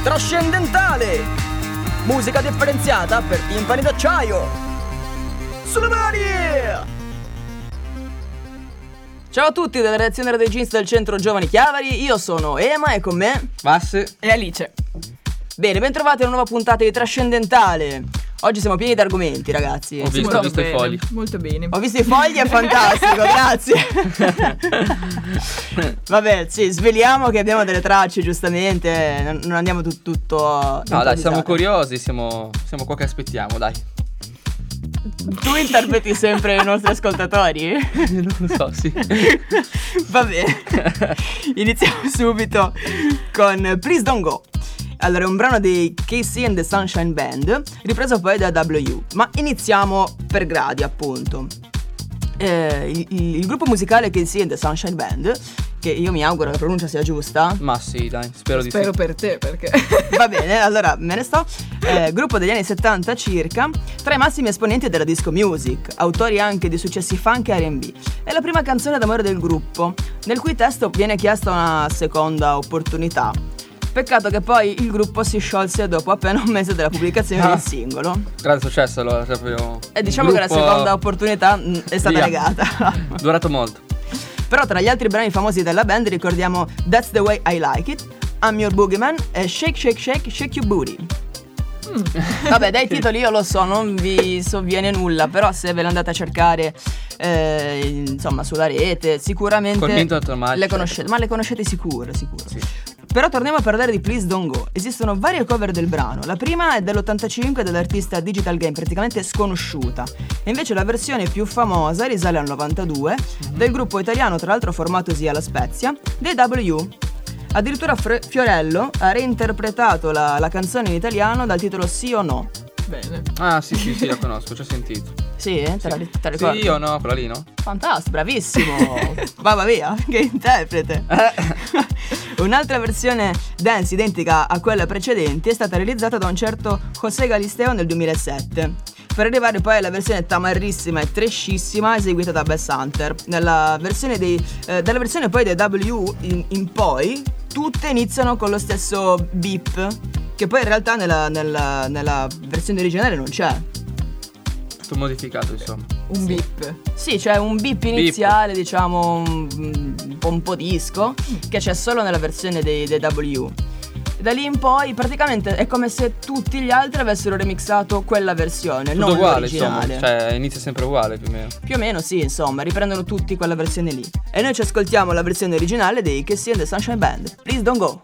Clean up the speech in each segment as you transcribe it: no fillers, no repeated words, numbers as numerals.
Trascendentale, musica differenziata per timpani d'acciaio. Sulle mani! Ciao a tutti dalla redazione Radio Jeans del Centro Giovani Chiavari, io sono Ema e con me Vas e Alice. Bene, bentrovati a una nuova puntata di Trascendentale. Oggi siamo pieni di argomenti, ragazzi. Ho visto i fogli. Molto bene. Ho visto i fogli, è fantastico, grazie. Vabbè, sì, sveliamo che abbiamo delle tracce, giustamente. Non andiamo tutto. No, dai, siamo curiosi, siamo qua che aspettiamo, dai. Tu interpreti sempre i nostri ascoltatori? Non lo so, sì. Vabbè, iniziamo subito con Please Don't Go. Allora, è un brano dei KC and the Sunshine Band, ripreso poi da W. Ma iniziamo per gradi, appunto. Il gruppo musicale KC and the Sunshine Band, che io mi auguro la pronuncia sia giusta. Ma sì, dai, spero di sì. Spero per te, perché Va bene, allora me ne sto. Gruppo degli anni 70 circa, tra i massimi esponenti della disco music, autori anche di successi funk e R&B. È la prima canzone d'amore del gruppo, nel cui testo viene chiesta una seconda opportunità. Peccato che poi il gruppo si sciolse dopo appena un mese dalla pubblicazione del singolo. Grande successo, allora, proprio. E diciamo che la seconda opportunità è stata negata. Durato molto. Però tra gli altri brani famosi della band ricordiamo That's the Way I Like It, I'm Your Boogeyman e Shake Shake Shake Shake Your Booty. Vabbè, dai titoli io lo so, non vi sovviene nulla, però se ve le andate a cercare insomma sulla rete sicuramente le conoscete, ma le conoscete sicuro. Sì. Però torniamo a parlare di Please Don't Go. Esistono varie cover del brano. La prima è dell'85 dell'artista Digital Game, praticamente sconosciuta. E invece la versione più famosa risale al 92 del gruppo italiano, tra l'altro formatosi alla Spezia, dei W. Addirittura Fiorello ha reinterpretato la canzone in italiano dal titolo Sì o No. bene. Ah, sì, la conosco, ci ho sentito. Sì, te la ricordi? Sì o no, quella lì, no? Fantastico, bravissimo. Mamma mia, che interprete. Un'altra versione dance identica a quella precedente è stata realizzata da un certo José Galisteo nel 2007, per arrivare poi alla versione tamarrissima e trashissima eseguita da Bass Hunter. Dalla versione poi dei W in poi tutte iniziano con lo stesso beep, che poi in realtà nella versione originale non c'è. Tutto modificato, insomma. Un beep. Sì, c'è un beep iniziale, diciamo, un po' disco, che c'è solo nella versione dei W. Da lì in poi praticamente è come se tutti gli altri avessero remixato quella versione, tutto non uguale, l'originale. insomma, cioè inizia sempre uguale più o meno. Più o meno sì, insomma, riprendono tutti quella versione lì. E noi ci ascoltiamo la versione originale dei KC and the Sunshine Band. Please Don't Go.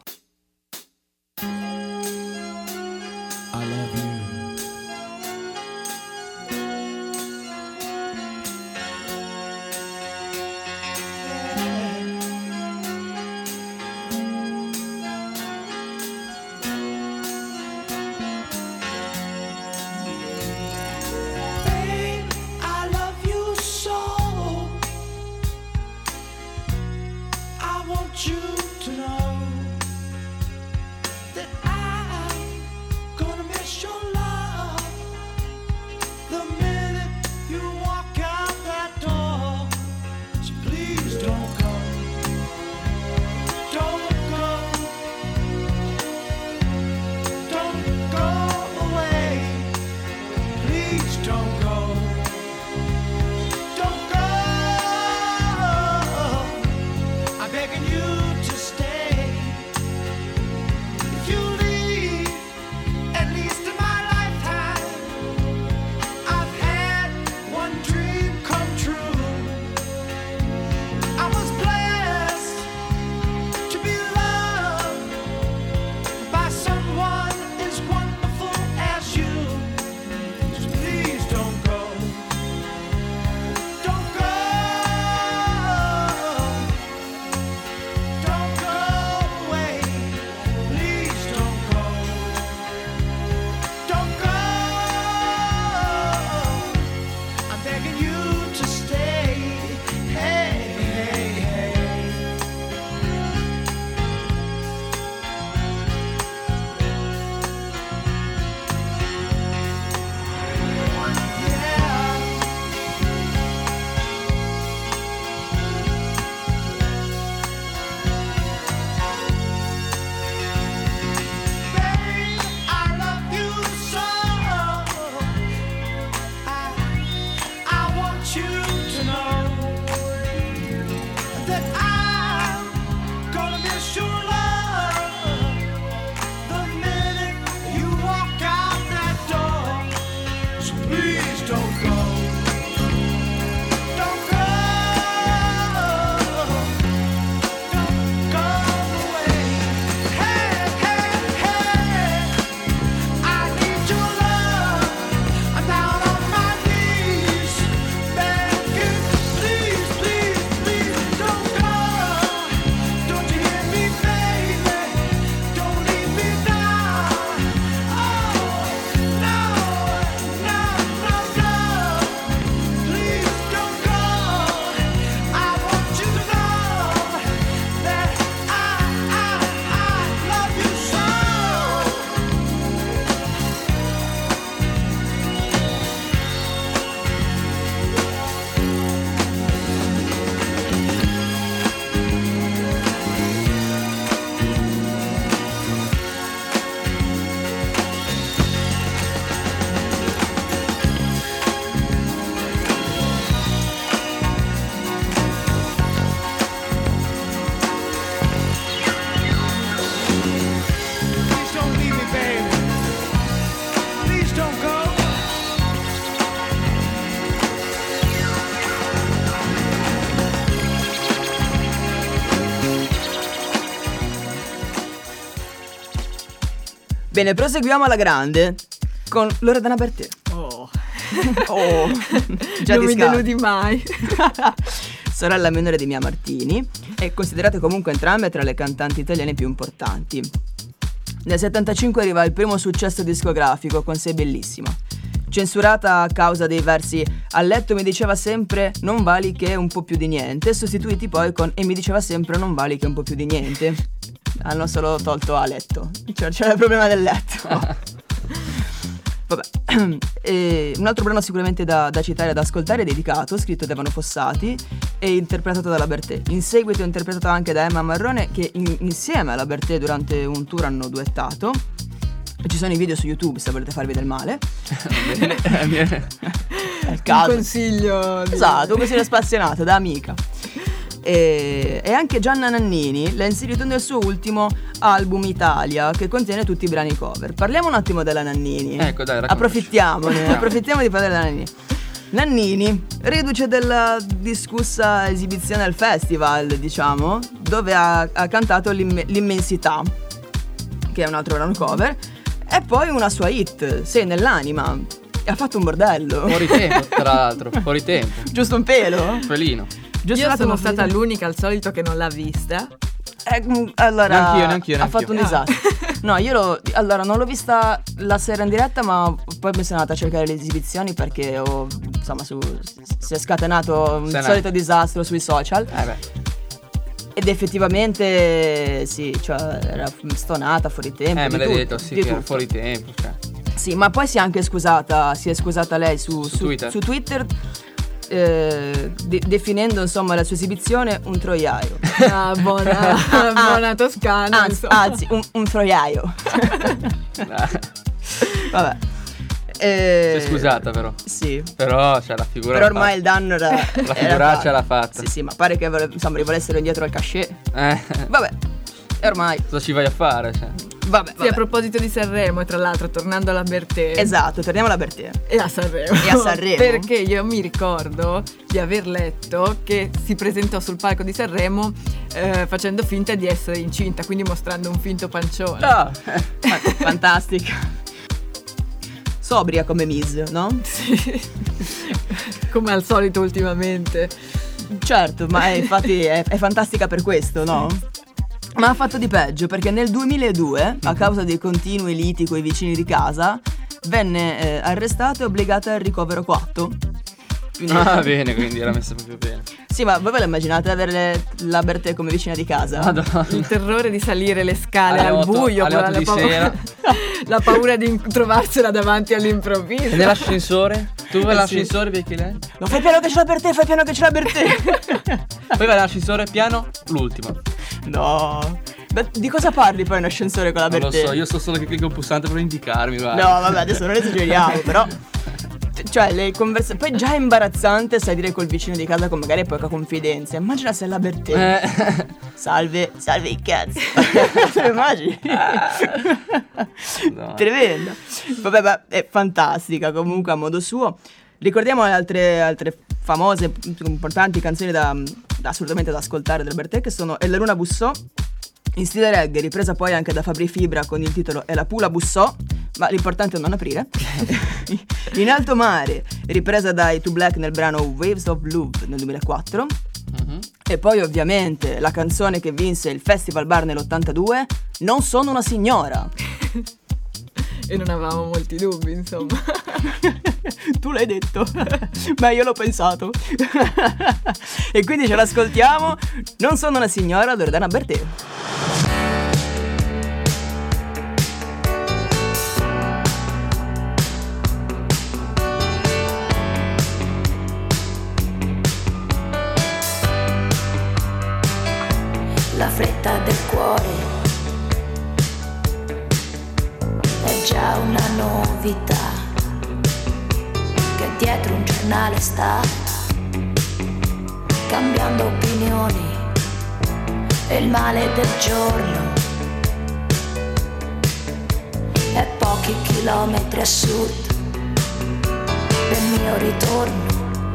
You to know that I'm gonna miss your love the minute you walk out that door. So please don't go, don't go, don't go away. Please don't go, don't go. I'm begging you to stay. If you leave Bene, proseguiamo alla grande con Loredana Bertè. Oh. Oh, già Non di mi scatto. deludi mai. Sorella minore di Mia Martini e considerate comunque entrambe tra le cantanti italiane più importanti. Nel 75 arriva il primo successo discografico con Sei bellissima. Censurata a causa dei versi "a letto mi diceva sempre non vali che un po' più di niente", sostituiti poi con "e mi diceva sempre non vali che un po' più di niente". Hanno solo tolto "a letto", cioè c'era il problema del letto. Vabbè, e un altro brano sicuramente da citare e da ascoltare è Dedicato, scritto da Stefano Fossati e interpretato dalla Bertè. In seguito interpretato anche da Emma Marrone, che insieme alla Bertè durante un tour hanno duettato. Ci sono i video su YouTube se volete farvi del male. È il caso. Un consiglio. Esatto, un consiglio spassionato da amica. E anche Gianna Nannini l'ha inserito nel suo ultimo album Italia, che contiene tutti i brani cover. Parliamo un attimo della Nannini. Ecco, dai, approfittiamo di parlare della Nannini. Nannini, reduce della discussa esibizione al festival, diciamo, dove ha cantato L'immensità, che è un altro brano cover, e poi una sua hit, Sei nell'anima, e ha fatto un bordello. Fuori tempo, tra l'altro, fuori tempo. Giusto un pelo? Felino. Giusto Io un sono attimo, stata l'unica al solito che non l'ha vista. Allora, Neanch'io. ha fatto un disastro. No, allora non l'ho vista la sera in diretta, ma poi mi sono andata a cercare le esibizioni perché si è scatenato un solito disastro sui social. Beh. Ed effettivamente sì, cioè era stonata, fuori tempo. Me di l'hai tutto, detto, sì, di che era tutto. fuori tempo, cioè. Sì, ma poi si è scusata lei su Twitter. definendo insomma la sua esibizione un troiaio. Ah, buona toscana. Anzi, un troiaio. Vabbè. Si è scusata però. Sì. Però c'è la figura. Però ormai il danno era. La figuraccia l'ha fatta. Sì, ma pare che rivolessero indietro al cachet. Vabbè. E ormai. Cosa ci vai a fare? Cioè? Vabbè. Sì, a proposito di Sanremo, e tra l'altro tornando alla Bertè. Esatto, torniamo alla Bertè. E a Sanremo. Perché io mi ricordo di aver letto che si presentò sul palco di Sanremo facendo finta di essere incinta, quindi mostrando un finto pancione. Ah. Fantastica. Sobria come Miss, no? Sì. Come al solito ultimamente. Certo, ma infatti è fantastica per questo, no? Ma ha fatto di peggio, perché nel 2002, a causa dei continui liti coi vicini di casa, venne arrestata e obbligata al ricovero coatto. Quindi, bene, quindi era messa proprio bene. Sì, ma voi ve la immaginate avere la Bertè come vicina di casa? Madonna. Il terrore di salire le scale Alle al 8, buio, alle 8 di sera. La paura di trovarsela davanti all'improvviso. E nell'ascensore? Tu vai all'ascensore, becchi lei? No, fai piano che c'è la Bertè, fai piano che c'è la Bertè. Poi vai all'ascensore, piano, l'ultimo. No. Beh, di cosa parli poi in ascensore con la Non Bertè? lo so, io so solo che clicco un pulsante per indicarmi, guarda. No, vabbè, adesso non esageriamo, però. Cioè, le conversazioni. Poi già è imbarazzante, sai, dire col vicino di casa con magari poca confidenza. Immagina se è la Bertè. Salve i cazzi. Te lo immagini? No. Tremenda. Vabbè, è fantastica comunque a modo suo. Ricordiamo altre famose, importanti canzoni assolutamente da ascoltare della Bertè, che sono E la luna bussò, in stile reggae, ripresa poi anche da Fabri Fibra con il titolo E la pula bussò, ma l'importante è non aprire. In alto mare, ripresa dai Two Black nel brano Waves of Love nel 2004. E poi ovviamente la canzone che vinse il Festival Bar nell'82, Non sono una signora. E non avevamo molti dubbi, insomma. Tu l'hai detto, ma io l'ho pensato. E quindi ce l'ascoltiamo. Non sono una signora, Loredana Bertè. La fretta del cuore è già una novità, che dietro un giornale sta cambiando opinioni, e il male del giorno è pochi chilometri a sud del mio ritorno,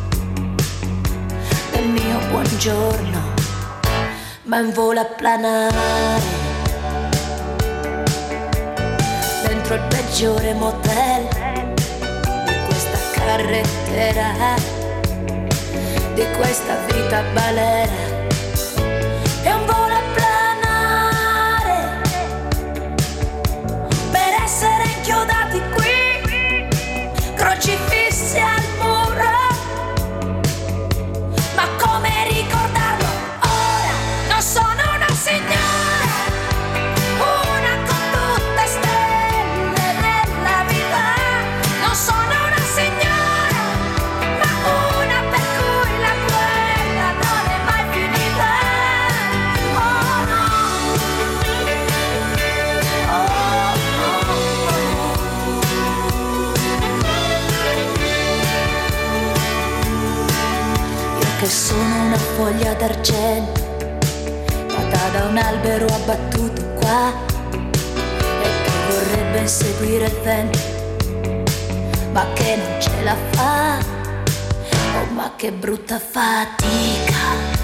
del mio buongiorno, ma in volo a planare dentro il peggiore motel di questa carrettera, di questa vita balera. È un volo a planare per essere inchiodati qui, crocifissi al muro. Ma come ricordarlo ora? Non sono una signora, una con tutte stelle nella vita. Non sono una signora, ma una per cui la guerra non è mai finita. Oh no, io che sono una foglia d'argento nata da un albero abbattuto qua e che vorrebbe inseguire il vento ma che non ce la fa. Oh, ma che brutta fatica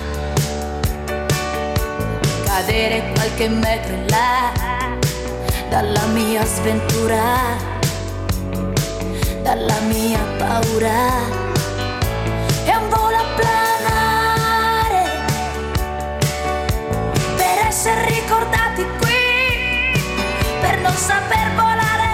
cadere qualche metro in là dalla mia sventura, dalla mia paura. È un volo a planare per essere ricordati qui, per non saper volare.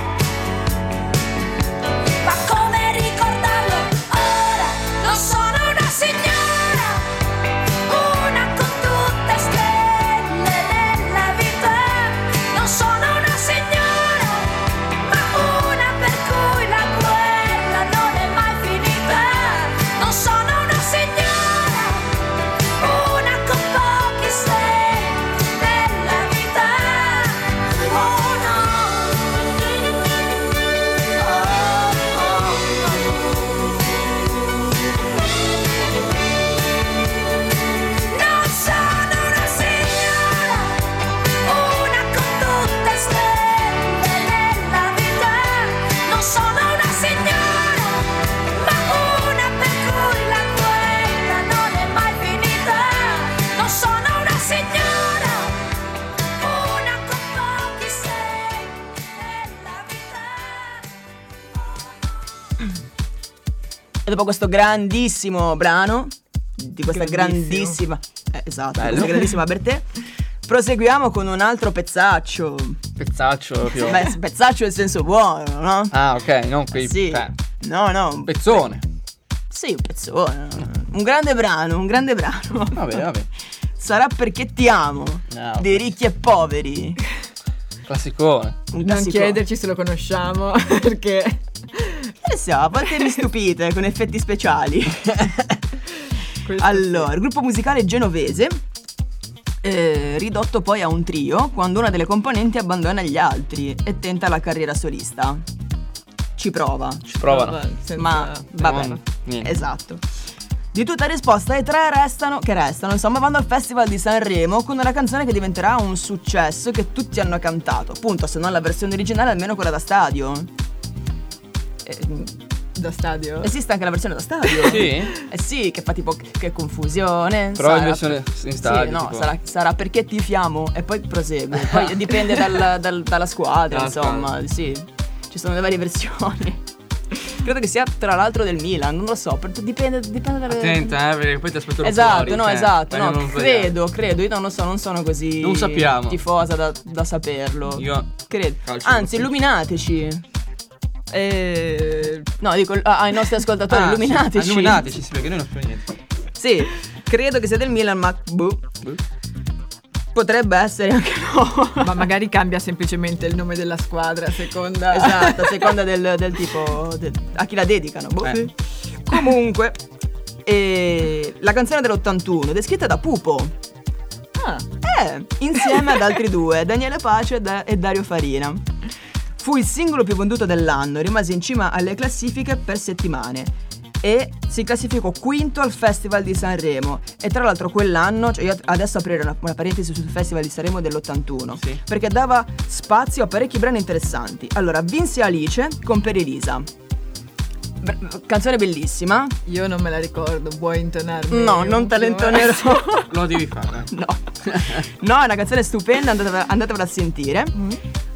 Ma come ricordarlo ora? Non sono una signora, una con tutte stelle nella vita. Non sono una signora, ma una per cui la guerra non è mai finita. Non sono una signora, una con pochi segni nella vita. Oh no, non sono una signora, una con tutte stelle nella vita. Non sono una signora, ma una per cui la guerra non è mai finita. Non sono una signora, una con pochi segni nella vita. E dopo questo grandissimo brano, di questa Grandissimo. grandissima, esatto, Bello. questa grandissima per te, proseguiamo con un altro pezzaccio. Pezzaccio proprio. Beh, pezzaccio nel senso buono, no? Ah, ok, non quei. Sì. No, Un pezzone. Sì, un pezzone. Un grande brano, un grande brano. Vabbè. Sarà perché ti amo. Ah, ok. Dei ricchi e poveri. Classicone. Un Non classico. chiederci se lo conosciamo, perché A volte mi stupite con effetti speciali. questo Allora, il gruppo musicale genovese, ridotto poi a un trio quando una delle componenti abbandona gli altri e tenta la carriera solista. Ci prova. Ci provano. senza- Ma vabbè, niente. esatto. Di tutta risposta, i tre restano, insomma, vanno al Festival di Sanremo con una canzone che diventerà un successo che tutti hanno cantato. Appunto, se non la versione originale, almeno quella da stadio. da stadio. Esiste anche la versione da stadio. Sì? Eh sì, che fa tipo che confusione. Però in versione in stadio. Sì, no, tipo. sarà perché tifiamo e poi prosegue. Poi dipende dalla squadra, Dalla insomma. Sì, ci sono le varie versioni. Credo che sia tra l'altro del Milan, non lo so, dipende dalle... Attenta, perché poi ti aspetto Esatto, fuori, no, cioè, esatto, per no, non sbagliare. credo, io non lo so, non sono così Non sappiamo. tifosa da saperlo. Io Credo. calcio Anzi, non- illuminateci. No, dico ai nostri ascoltatori, illuminateci. Sì, illuminateci, sì, perché noi non sappiamo niente. Sì, credo che sia del Milan, ma boh, potrebbe essere anche no. Ma magari cambia semplicemente il nome della squadra a seconda. Esatto, a seconda del tipo a chi la dedicano. Boh. Eh. Comunque, la canzone dell'81 descritta da Pupo. Ah, Insieme ad altri due, Daniele Pace e Dario Farina. Fu il singolo più venduto dell'anno, rimase in cima alle classifiche per settimane e si classificò quinto al Festival di Sanremo. E tra l'altro quell'anno, cioè io adesso aprire una parentesi sul Festival di Sanremo dell'81, Sì. perché dava spazio a parecchi brani interessanti. Allora, vinse Alice con Per Elisa. Canzone bellissima. io non me la ricordo, vuoi intonarmi? No, non te la intonerò. Lo devi fare. No. No, è una canzone stupenda, andatevela a sentire.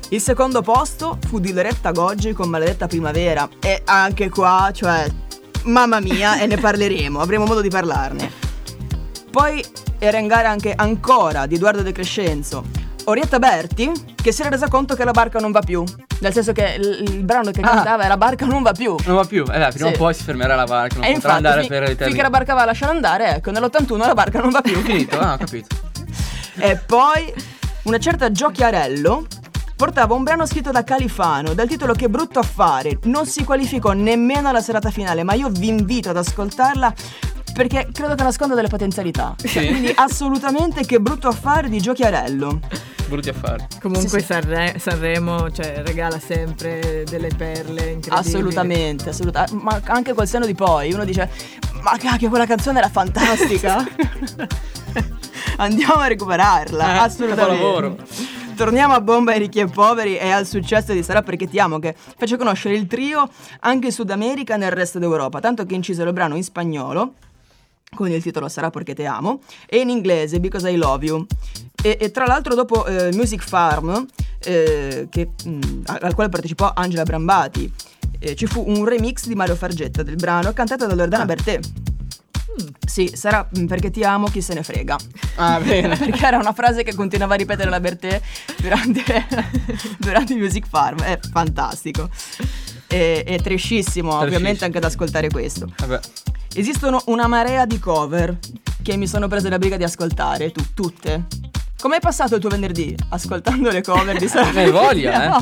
Il secondo posto fu di Loretta Goggi con Maledetta Primavera. E anche qua, cioè, mamma mia, e ne parleremo, avremo modo di parlarne. Poi era in gara anche Ancora di Edoardo De Crescenzo. Orietta Berti, che si era resa conto che la barca non va più. Nel senso che il brano che cantava era Barca non va più. Non va più, prima Sì. o poi si fermerà la barca, non E potrà infatti, andare per l'eternità. finché la barca va a lasciare andare, ecco, nell'81 la barca non va più. Finito, ho capito. E poi una certa Giochiarello portava un brano scritto da Califano dal titolo Che brutto affare. Non si qualificò nemmeno alla serata finale, ma io vi invito ad ascoltarla perché credo che nasconda delle potenzialità. Sì. Quindi assolutamente Che brutto affare di Giochiarello. Brutti affari. Comunque Sì, Sanremo, cioè, regala sempre delle perle incredibili. Assolutamente, ma anche col senno di poi uno dice: ma cacchio, quella canzone era fantastica. Andiamo a recuperarla, assolutamente. capolavoro. Torniamo a Bomba ai ricchi e poveri e al successo di Sarà perché ti amo, che fece conoscere il trio anche in Sud America e nel resto d'Europa, tanto che incise il brano in spagnolo con il titolo Sarà perché te amo e in inglese Because I Love You. E tra l'altro dopo Music Farm al quale partecipò Angela Brambati, ci fu un remix di Mario Fargetta del brano cantato da Loredana Bertè. Sì, Sarà perché ti amo, chi se ne frega. Ah, bene. Perché era una frase che continuava a ripetere la Bertè durante Music Farm. È fantastico. È trashissimo, ovviamente, anche ad ascoltare questo. Vabbè. Esistono una marea di cover che mi sono prese la briga di ascoltare, tutte. Com'è passato il tuo venerdì? Ascoltando le cover di Sarà Ne hai voglia,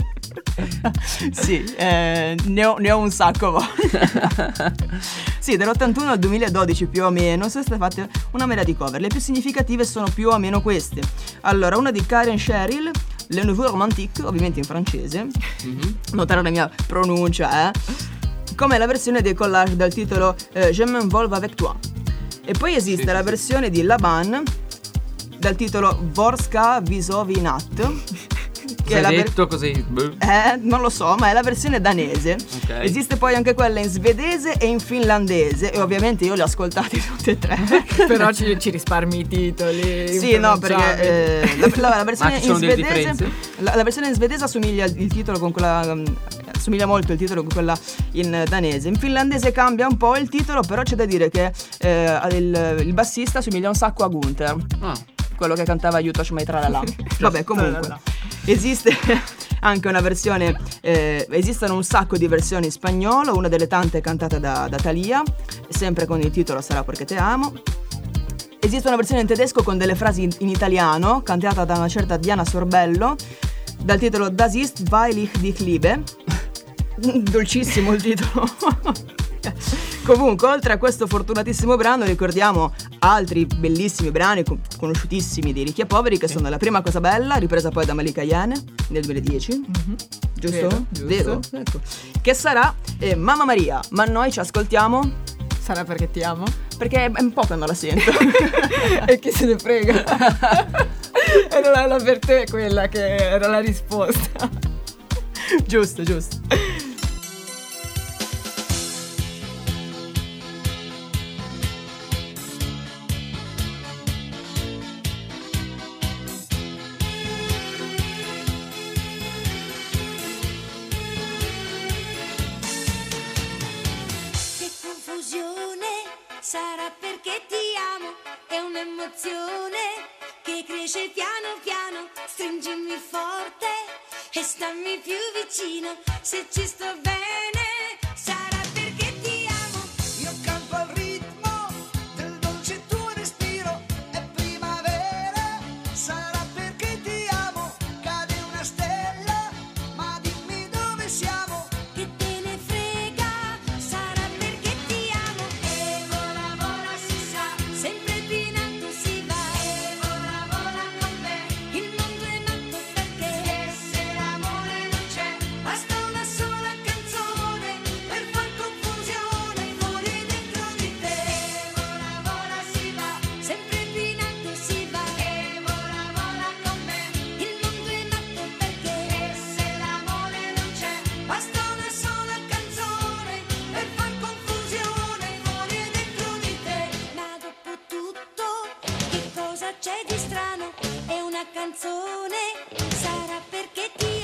Sì, ne ho un sacco voglia. Sì, dall'81 al 2012 più o meno sono state fatte una marea di cover. Le più significative sono più o meno queste. Allora, una di Karen Cheryl, Le Nouveau Romantique, ovviamente in francese. Notare la mia pronuncia, come la versione dei collage dal titolo Je m'envole avec toi. E poi esiste la versione di Laban dal titolo Vorska Visovinat. Che è la detto così. non lo so, ma è la versione danese. Ok. Esiste poi anche quella in svedese e in finlandese. E ovviamente io le ho ascoltate tutte e tre. Però ci risparmi i titoli. Sì, no, perché la versione Ma ci in sono delle svedese differenze? la versione in svedese assomiglia il titolo con quella assomiglia molto il titolo con quella in danese. In finlandese cambia un po' il titolo, però c'è da dire che il bassista assomiglia un sacco a Gunther, quello che cantava Yutosh Mai Tralala. Vabbè, comunque esiste anche una versione esistono un sacco di versioni in spagnolo, una delle tante cantate da Thalía, sempre con il titolo Sarà perché te amo. Esiste una versione in tedesco con delle frasi in italiano, cantata da una certa Diana Sorbello, dal titolo Das ist, weil ich dich liebe. Dolcissimo il titolo. Comunque, oltre a questo fortunatissimo brano, ricordiamo altri bellissimi brani conosciutissimi di Ricchi e Poveri, che sono La prima cosa bella, ripresa poi da Malika Ayane nel 2010. Giusto? Vero? Ecco. Che sarà Mamma Maria, ma noi ci ascoltiamo Sarà perché ti amo? perché è un po' che non la sento. E chi se ne frega? Era la per te quella che era la risposta. Giusto. Che confusione, sarà perché ti amo, è un'emozione che cresce piano piano, stringimi forte e stammi più vicino, se ci sto bene, sarà perché ti amo. Io canto al ritmo del dolce tuo respiro, è primavera, sarà perché ti amo, cade una stella, ma dimmi dove siamo. Che te ne frega, sarà perché ti amo. E vola, vola, si sa, sempre più in alto si va. E vola, vola con me, il mondo è nato perché. E se l'amore non c'è, basta una sola canzone per far confusione, muore dentro di te. E vola, vola, si va, sempre più in alto si va. E vola, vola con me, il mondo è nato perché. E se l'amore non c'è, basta una sola canzone per far confusione, muore dentro di te. Ma dopo tutto, che cosa c'è di strano? È una canzone, sarà perché ti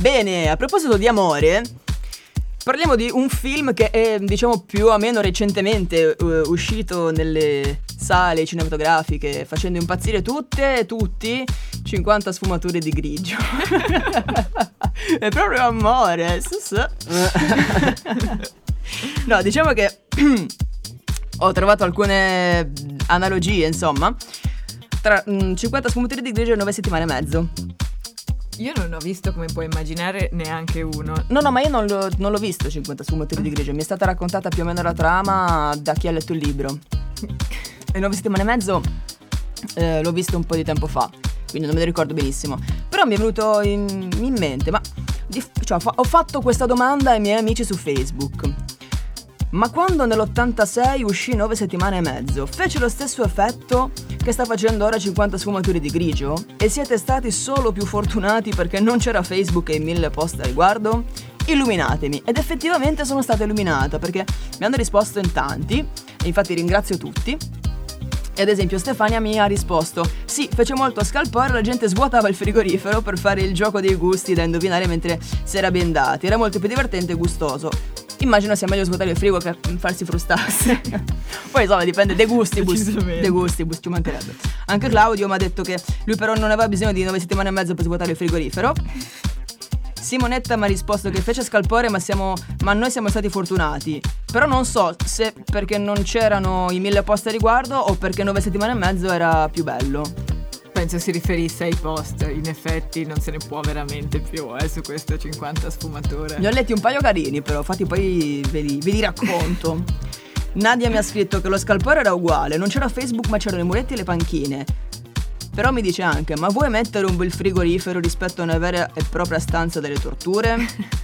Bene, a proposito di amore, parliamo di un film che è, diciamo, più o meno recentemente uscito nelle sale cinematografiche, facendo impazzire tutti, 50 sfumature di grigio. È proprio amore. No, diciamo che ho trovato alcune analogie, insomma, tra 50 sfumature di grigio e 9 settimane e mezzo. Io non ho visto, come puoi immaginare, neanche uno. No, ma io non l'ho visto 50 sfumature di grigio. Mi è stata raccontata più o meno la trama da chi ha letto il libro. E 9 settimane e mezzo l'ho visto un po' di tempo fa, quindi non me lo ricordo benissimo. Però mi è venuto in mente, ma ho fatto questa domanda ai miei amici su Facebook. Ma quando nell'86 uscì 9 settimane e mezzo, fece lo stesso effetto che sta facendo ora 50 sfumature di grigio? E siete stati solo più fortunati perché non c'era Facebook e 1000 post a riguardo? Illuminatemi. Ed effettivamente sono stata illuminata, perché mi hanno risposto in tanti, e infatti ringrazio tutti. E ad esempio Stefania mi ha risposto: sì, fece molto scalpore, la gente svuotava il frigorifero per fare il gioco dei gusti da indovinare mentre si era bendati. Era molto più divertente e gustoso. Immagino sia meglio svuotare il frigo che farsi frustarsi. Poi insomma dipende dei gusti, ci mancherebbe. Anche Claudio mi ha detto che lui però non aveva bisogno di 9 settimane e mezzo per svuotare il frigorifero. Simonetta mi ha risposto che fece scalpore ma noi siamo stati fortunati. Però non so se perché non c'erano i 1000 post a riguardo o perché 9 settimane e mezzo era più bello. Penso si riferisse ai post, in effetti non se ne può veramente più su queste 50 sfumature. Ne ho letti un paio carini però, infatti poi ve li racconto. Nadia mi ha scritto che lo scalpore era uguale, non c'era Facebook ma c'erano i muretti e le panchine. Però mi dice anche: ma vuoi mettere un bel frigorifero rispetto a una vera e propria stanza delle torture?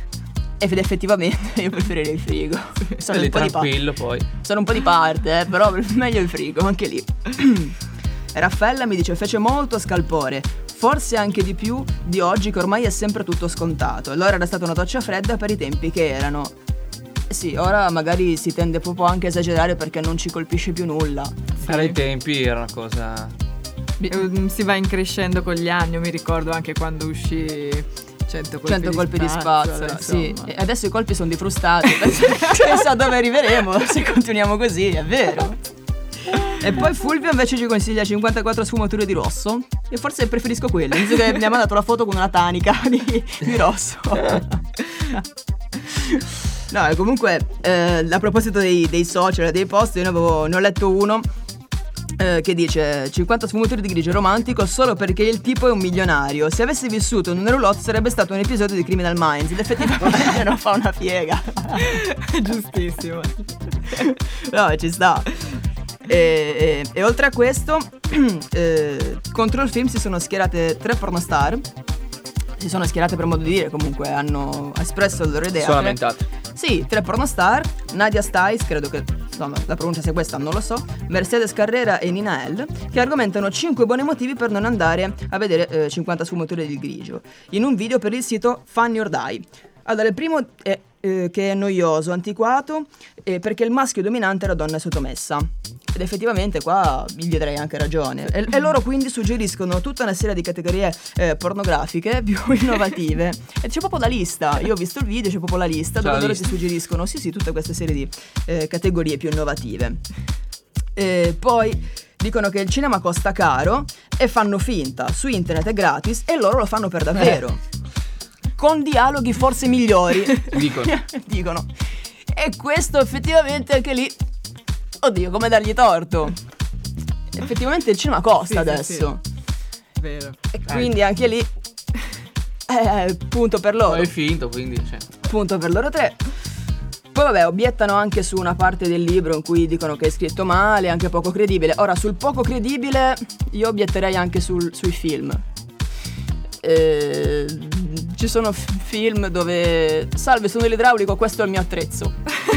Ed effettivamente io preferirei il frigo. Sono un po' tranquillo poi. Sono un po' di parte, però meglio il frigo, anche lì. Raffaella mi dice: fece molto scalpore, forse anche di più di oggi che ormai è sempre tutto scontato. Allora era stata una doccia fredda per i tempi che erano. Sì, ora magari si tende proprio anche a esagerare perché non ci colpisce più nulla. Per i tempi era una cosa... Si va increscendo con gli anni, io mi ricordo anche quando uscì 100 colpi di spazzola, sì. E adesso i colpi sono defrustati. Penso a dove arriveremo se continuiamo così, è vero. E poi Fulvio invece ci consiglia 54 sfumature di rosso. E forse preferisco quelle, visto che mi ha mandato la foto con una tanica di rosso. No, e comunque a proposito dei social e dei post, io ne ho letto uno che dice 50 sfumature di grigio romantico solo perché il tipo è un milionario. Se avessi vissuto in una roulotte sarebbe stato un episodio di Criminal Minds. Ed effettivamente non fa una piega. Giustissimo. No, ci sta. E oltre a questo contro il film si sono schierate 3 pornostar. Si sono schierate per modo di dire, comunque hanno espresso le loro idee. Sono lamentate. Sì, 3 pornostar: Nadia Stiles, credo che insomma la pronuncia sia questa, non lo so, Mercedes Carrera e Nina L, che argomentano 5 buoni motivi per non andare a vedere 50 sfumature di grigio in un video per il sito Funny or Die. Allora, il primo è che è noioso, antiquato, perché il maschio dominante e la donna è sottomessa. Ed effettivamente qua gli darei anche ragione. E loro quindi suggeriscono tutta una serie di categorie pornografiche più innovative. E c'è proprio la lista. Io ho visto il video, c'è proprio la lista dove loro ti suggeriscono sì tutte queste serie di categorie più innovative. Poi dicono che il cinema costa caro e fanno finta, su internet è gratis, e loro lo fanno per davvero. Con dialoghi forse migliori. Dicono. E questo effettivamente anche lì, oddio, come dargli torto. Effettivamente il cinema costa adesso. Sì. Vero. E quindi anche lì punto per loro. È finto, quindi punto per loro 3. Poi vabbè, obiettano anche su una parte del libro in cui dicono che è scritto male, anche poco credibile. Ora, sul poco credibile io obietterei anche sui film. Ci sono film dove salve, sono l'idraulico, questo è il mio attrezzo.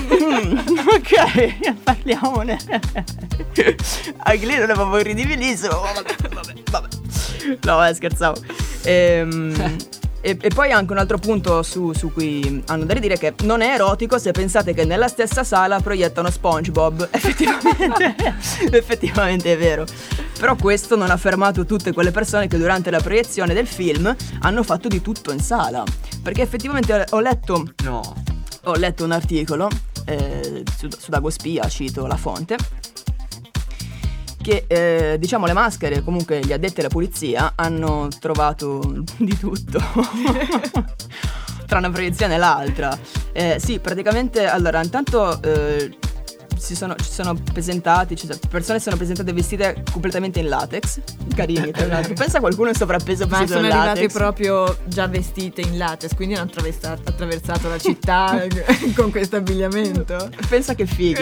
Ok, parliamone. Anche lì non è proprio ridibilissimo. Vabbè. No, scherzavo. E poi anche un altro punto su cui hanno da ridire, che non è erotico se pensate che nella stessa sala proiettano SpongeBob. Effettivamente è vero. Però questo non ha fermato tutte quelle persone che durante la proiezione del film hanno fatto di tutto in sala. Perché effettivamente ho letto un articolo su Dagospia, cito la fonte, che diciamo le maschere, comunque gli addetti alla pulizia hanno trovato di tutto tra una proiezione e l'altra. Sì, praticamente, allora, intanto ci sono presentati, persone sono presentate vestite completamente in latex, carini tra l'altro. Pensa a qualcuno in sovrappeso Ma vestito sono in arrivati latex. proprio già vestite in latex, quindi hanno attraversato la città con questo abbigliamento. Pensa che fighi.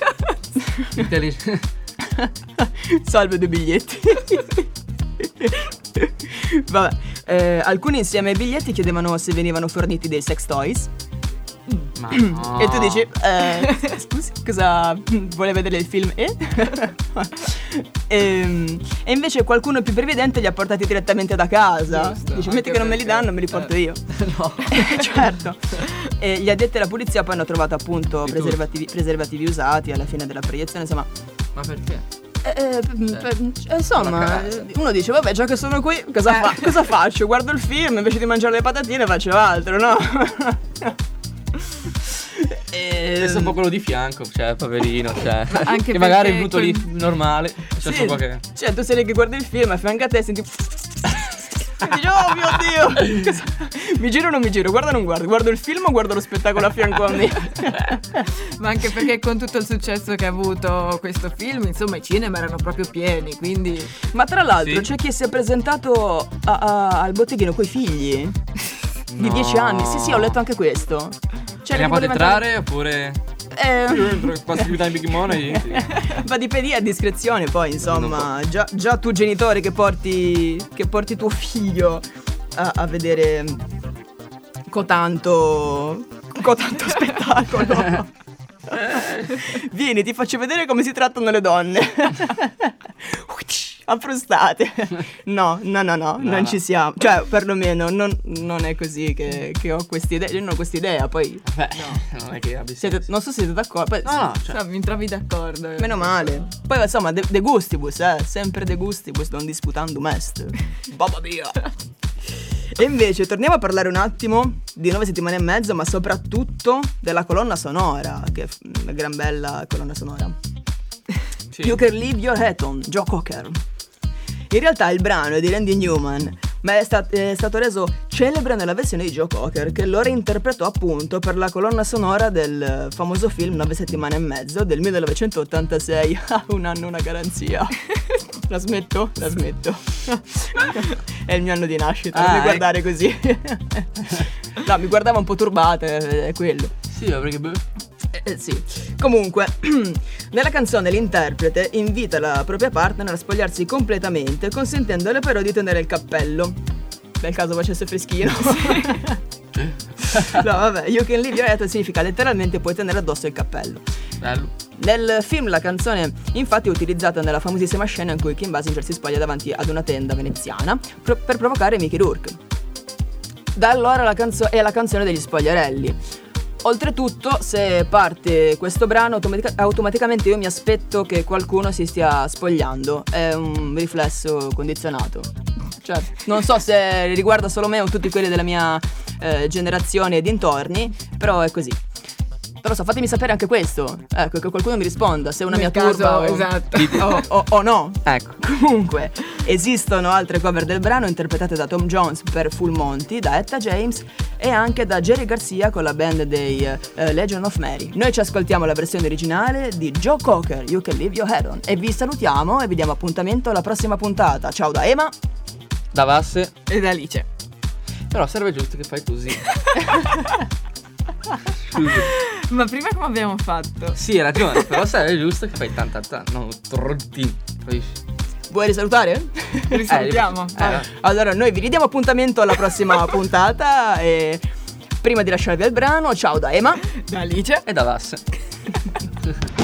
Salve 2 biglietti. Vabbè, alcuni insieme ai biglietti chiedevano se venivano forniti dei sex toys. Ma no. E tu dici, scusi, cosa vuole vedere il film? E invece qualcuno più previdente li ha portati direttamente da casa. Giusto, Dici, metti anche che non me li perché- danno, me li porto io. No. Certo. E gli addetti alla pulizia poi hanno trovato appunto Di tutto. preservativi usati alla fine della proiezione, insomma. Ma perché? Insomma, casa. uno dice, vabbè, già che sono qui, cosa faccio? Guardo il film, invece di mangiare le patatine faccio altro, no? Adesso un po' quello di fianco, cioè, poverino, cioè. anche che magari è perché venuto lì normale. C'è Sì, un po' che. cioè tu sei lì che guardi il film, a fianco a te senti e dici, oh mio Dio. Mi giro o non mi giro? Guarda o non guardo? Guardo il film o guardo lo spettacolo a fianco a me? Ma anche perché con tutto il successo che ha avuto questo film, insomma, i cinema erano proprio pieni, quindi Ma tra l'altro Sì. c'è chi si è presentato al botteghino coi figli di 10 anni. Sì, ho letto anche questo. Cioè, Ne che fate voleva entrare oppure. Io entro quando si chiude in Big Money. Ma dipende a discrezione poi, insomma. Già tu genitore che porti tuo figlio a vedere cotanto spettacolo. Vieni, ti faccio vedere come si trattano le donne. Affrustate. No, non ci siamo. Cioè, perlomeno non è così che ho quest'idea. Io non ho quest'idea, poi Beh, non è che abbia non so se siete d'accordo. Poi, No, cioè. mi trovi d'accordo. meno male. Poi insomma, de gustibus, sempre de gustibus, non disputandum est. Babba mia. E invece torniamo a parlare un attimo di 9 settimane e mezzo, ma soprattutto della colonna sonora, che è una gran bella colonna sonora. Sì. You Can Leave Your Hat On, Joe Cocker. In realtà il brano è di Randy Newman, ma è stato reso celebre nella versione di Joe Cocker, che lo reinterpretò appunto per la colonna sonora del famoso film 9 settimane e mezzo del 1986. Un anno, una garanzia. La smetto? La smetto. È il mio anno di nascita, non mi guardare così. No, mi guardava un po' turbata, è quello. Sì, perché. Sì. Comunque, nella canzone l'interprete invita la propria partner a spogliarsi completamente, consentendole però di tenere il cappello, nel caso facesse freschino. No, vabbè, You Can Leave Your Hat significa letteralmente puoi tenere addosso il cappello. Bello. Nel film la canzone infatti è utilizzata nella famosissima scena in cui Kim Basinger si spoglia davanti ad una tenda veneziana per provocare Mickey Rourke. Da allora è la canzone degli spogliarelli. Oltretutto, se parte questo brano, automaticamente io mi aspetto che qualcuno si stia spogliando. È un riflesso condizionato. Cioè, non so se riguarda solo me o tutti quelli della mia generazione e dintorni, però è così. Non lo so, fatemi sapere anche questo. Ecco, che qualcuno mi risponda se è una Nel mia caso, turba esatto. o no. Ecco. Comunque, esistono altre cover del brano interpretate da Tom Jones per Full Monty, da Etta James e anche da Jerry Garcia con la band dei Legion of Mary. Noi ci ascoltiamo la versione originale di Joe Cocker, You Can Leave Your Head On. E vi salutiamo e vi diamo appuntamento alla prossima puntata. Ciao da Ema. Da Vasse. Ed Alice. Però serve giusto che fai così. Ma prima come abbiamo fatto? Sì, hai ragione, però serve giusto che fai tanta, no, trotti. Vuoi risalutare? Risalutiamo. Vai. Allora, noi vi ridiamo appuntamento alla prossima puntata e prima di lasciarvi al brano, ciao da Ema. Da Alice. E da Vasse.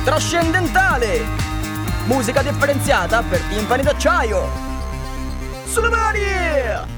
trascendentale, musica differenziata per timpani d'acciaio. Sulle mani!